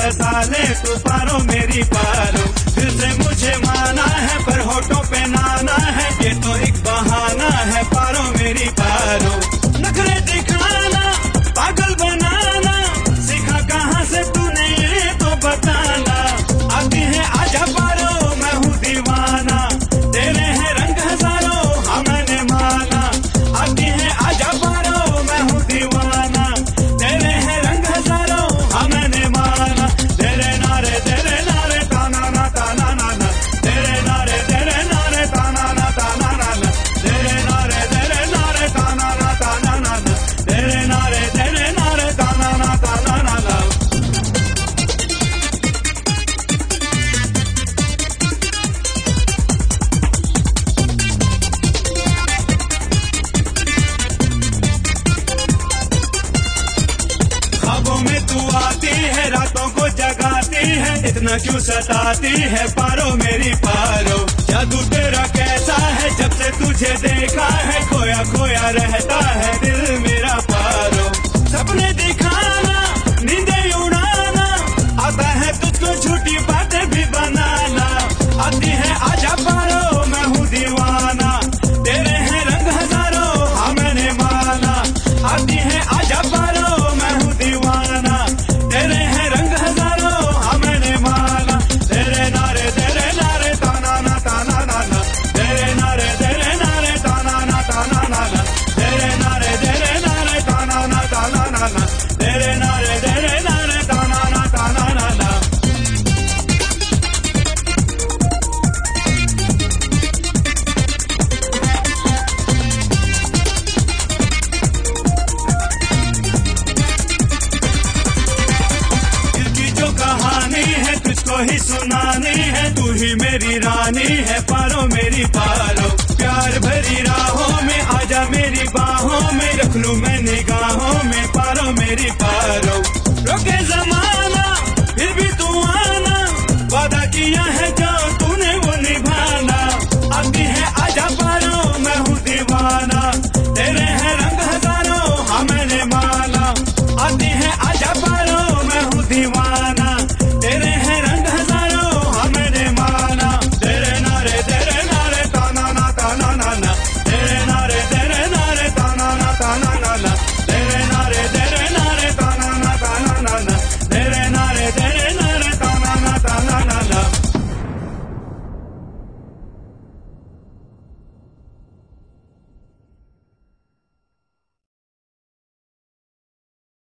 हंसा ले तू पारो मेरी पारो। दिल से मुझे माना है पर होठों पे नाना है, ये तो एक बहाना है पारो मेरी पारो। नखरे दिखाना पागल बनाना सीखा कहाँ से तूने ये तो बताना। आती है आजा पारो मैं हूँ दीवाना, तेरे हैं रंग हजारों हाँ मैंने माना। आती है आजा पारो मैं हूँ दीवाना, तेरे हैं रंग हजारों हाँ मैंने माना। तेरे नारे ताना ना ताना ना ना, तेरे नारे ताना ना ताना ना ना, तेरे नारे ताना ना ताना ना ना, तेरे नारे ताना ना ताना ना ना। ख्वाबों में तू आती है रातों को जगाती है, इतना क्यों सताती है पारो मेरी पारो। जादू तेरा कैसा है जब से तुझे देखा है, खोया खोया रहता है दिल मेरा पारो। सपने दिखाना नींदे उड़ाना आता है तुझको झूठी बातें भी बनाना। आती है आजा पारो मैं हूँ दीवाना, तेरे हैं रंग हजारों हाँ मैंने माना। आती है आजा पारो मैं हूँ दीवाना, तेरे हैं रंग हजारों हाँ मैंने माना। तेरे नारे ताना ना ताना ना ना, तेरे नारे ताना ना ताना ना ना, तेरे नारे ताना ना ताना ना ना, तेरे नारे ताना ना ताना ना ना। दिल की जो कहानी है तुझको ही सुनानी है, तू ही मेरी रानी है पारो मेरी पारो। प्यार भरी राहों में आजा मेरी बाहों में, रख लूं मैं निगाहों में पारो मेरी पारो। रोके